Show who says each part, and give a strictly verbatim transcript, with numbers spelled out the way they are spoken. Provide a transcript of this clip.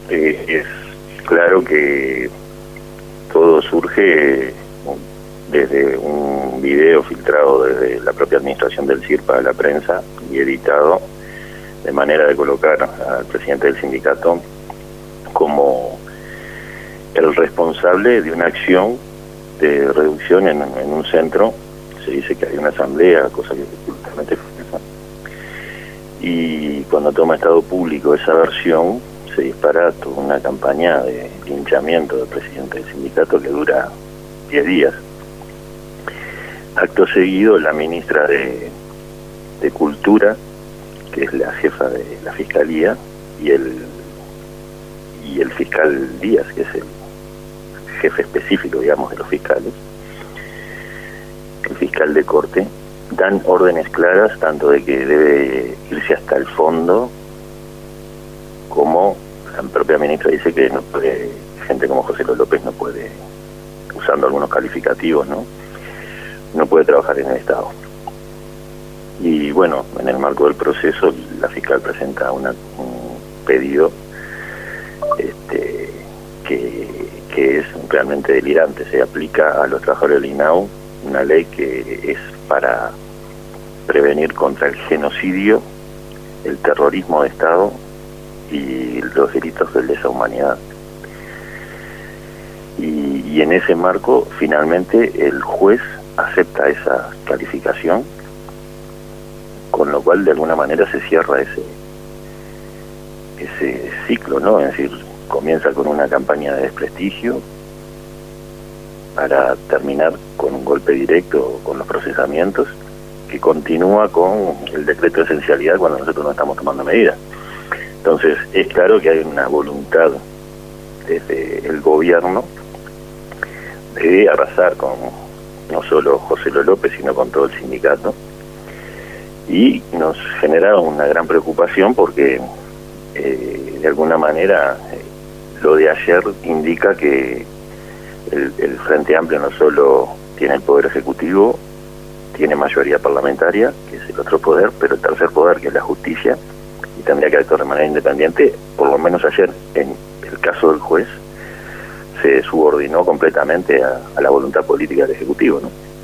Speaker 1: Eh, es claro que todo surge desde un video filtrado desde la propia administración del CIRPA a la prensa y editado de manera de colocar al presidente del sindicato como el responsable de una acción de reducción en, en un centro. Se dice que hay una asamblea, cosa que es absolutamente falsa. Y cuando toma estado público esa versión, se dispara toda una campaña de linchamiento del presidente del sindicato que dura diez días. Acto seguido, la ministra de, de Cultura, que es la jefa de la Fiscalía, y el, y el fiscal Díaz, que es el jefe específico, digamos, de los fiscales, el fiscal de corte, dan órdenes claras tanto de que debe irse hasta el fondo, como la propia ministra dice que no puede, gente como José López no puede, usando algunos calificativos, ¿no? no puede trabajar en el Estado. Y bueno, en el marco del proceso, la fiscal presenta una, un pedido este, que, que es realmente delirante. Se aplica a los trabajadores del I N A U una ley que es para prevenir contra el genocidio, el terrorismo de Estado y los delitos de lesa humanidad. Y, y en ese marco, finalmente, el juez acepta esa calificación, con lo cual de alguna manera se cierra ese ese ciclo, ¿no? Es decir, comienza con una campaña de desprestigio para terminar con un golpe directo con los procesamientos, que continúa con el decreto de esencialidad cuando nosotros no estamos tomando medidas. Entonces, es claro que hay una voluntad desde el gobierno de arrasar con no solo José López, sino con todo el sindicato, y nos genera una gran preocupación porque eh, de alguna manera eh, lo de ayer indica que el, el Frente Amplio no solo tiene el poder ejecutivo, tiene mayoría parlamentaria, que es el otro poder, pero el tercer poder, que es la justicia, y tendría que actuar de manera independiente. Por lo menos ayer, en el caso del juez, se subordinó completamente a, a la voluntad política del Ejecutivo, ¿no?